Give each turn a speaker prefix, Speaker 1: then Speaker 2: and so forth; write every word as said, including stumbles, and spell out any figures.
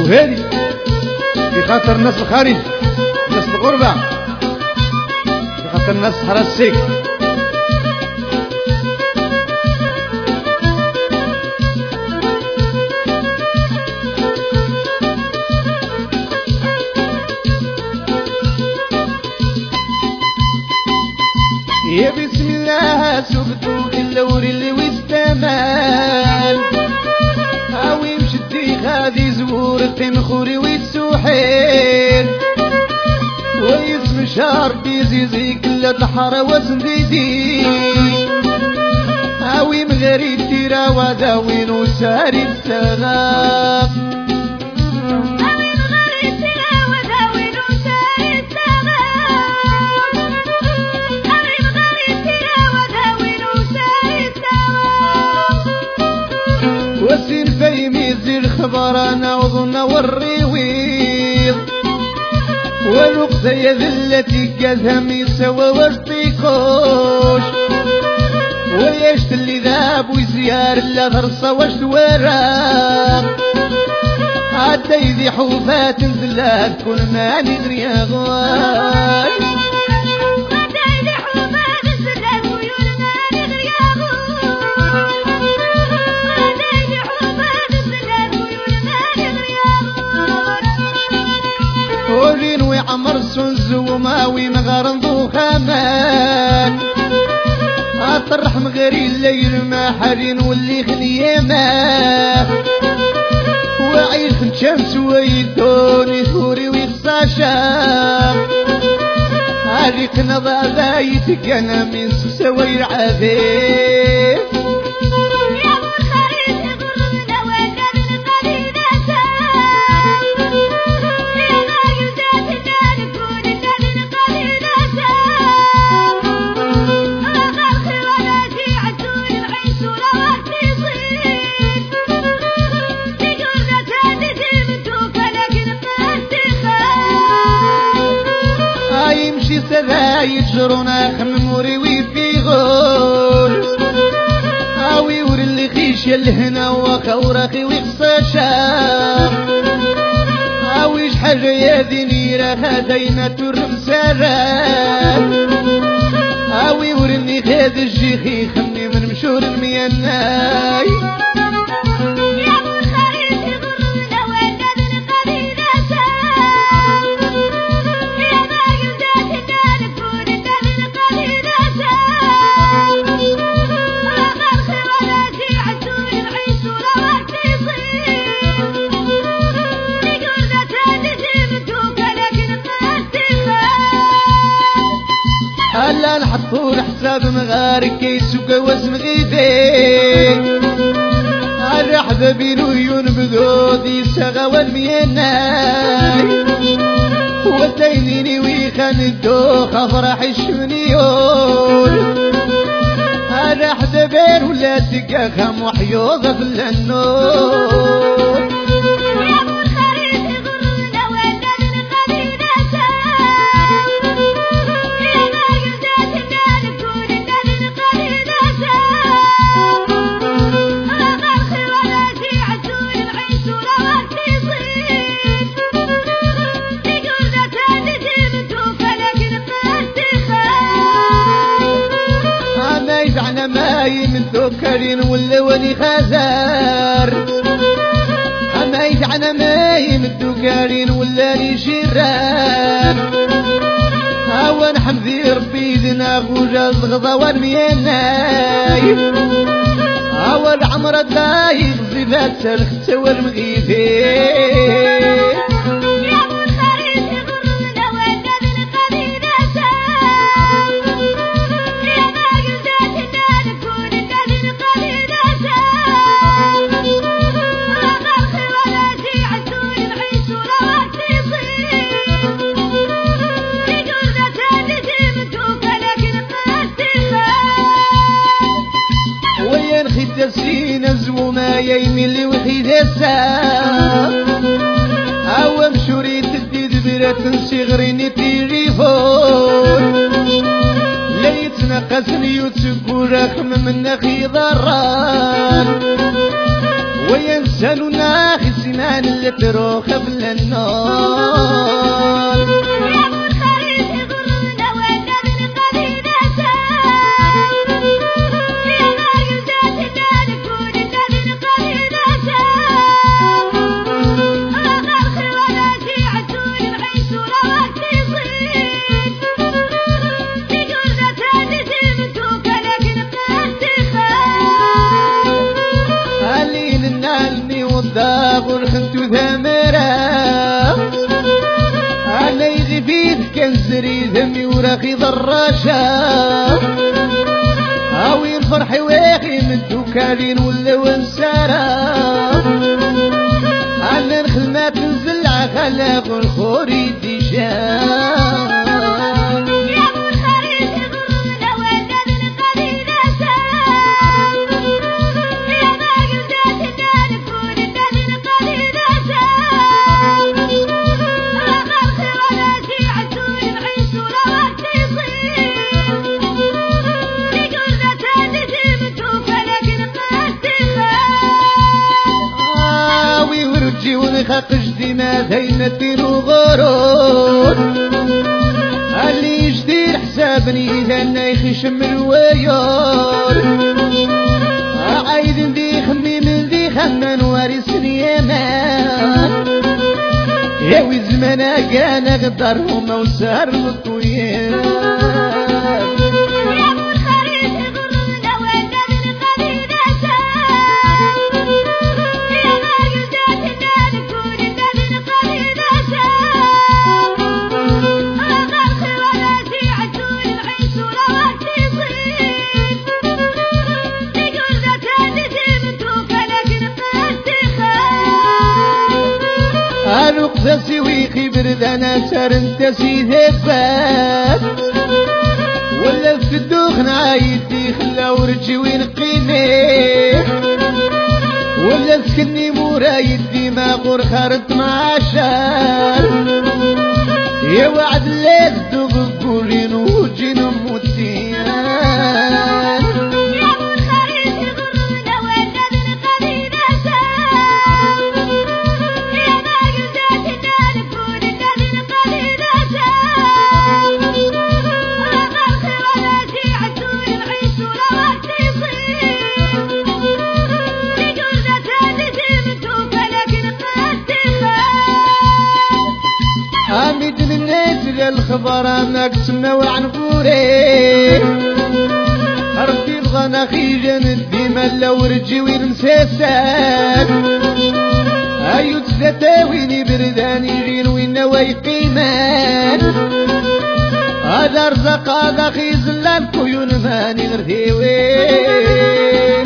Speaker 1: وهادي في خاطر الناس الخارج، الناس الغربة، في خاطر الناس حراس السيك. يا بسم الله سبتو كل وري اللي ويستمان هاوي مشدي غادي زور التنخوري ويتسوحين ويسم شهر بيزيزي كل الحارة وسنديدي هاوي مغري التيرا وداوين وساري السغاب وسين فيميز الخبر انا وظن والريويض والوقت يا ذلتي كذهم يسوى واشتيكوش ويشت اللي ذاب ويزيار اللي غرصة واشتوارا عدا يذي حوفات نزلات كل ما نغري غواي ولين ويعمر سنز وماوي مغارنضو خامان اطرح مغري الليل ما حرين واللي خنيمه وعيش الشمس ويدوني ثوري ويخصاشا هذيك نضا بايتك انا من سوير عذيب سذا يجرنا خمموري ويفي غول هاوي ور اللي خيش الهنا وخورخي ويخصاشا هاويش حاجة يا ذنيرة هدينا ترمسارات هاوي ور اللي خاد الجيخي خمني من مشور الميناي هلا نحطو الحساب مغارك كيسوق وزن غيدي هلا حبابي لويون بذودي سغا والميناي ودينيني ويخان الدوخ افرح الشمنيون هلا حبابين ولا تقاخم وحيوض بالنور ماي من ذكرين ولا ولي خزار اما يجعنا ماي من ذكرين ولا لي شرار هوا نحمدي ربي ذنا خوجا الغضا والميناي هوا العمر داي زيبات سرخ تسوى المغيثين تسين زوما يميل وخيد الساق هوا مشوري تدي دبرة صغرين تليفون لا يتنقصني وتسكو رقم من اخي ضران وينسلنا في السنان اللي تروح قبل النار والضاغ خنتو ثمرة أنا يغفيد كان زري ذمي وراخي ضراشة أوي الفرح واخي من دوكالين ولا ونسارة أنا الخدمة تنزل عخلاق الخوري ديشان خاق جدينا ذينتين وغرور اللي يجدير حسابني لأنه يخشم الويور عايد ندي خمي من ذي خمان وارثني يمان ياوي زمانا كان غدرهم وسهر الطويل نقصصي ويخي بردانا سار انت سيثبات ولا في الدوخن عايدي خلا ورجي ونقيمي ولا سكني مورا يدي ما غور خارت معشار يا وعد الليل دوغ قولين وجين موتين عميد من نازل الخبر انك تسمى عن فوري عرفتي الغنا خيجان الديما لو رجي وين مساسات ايو تزتاويني برداني جين وين نواي قيمان هذا رزق هذا خيز اللان كيون ماني غير وين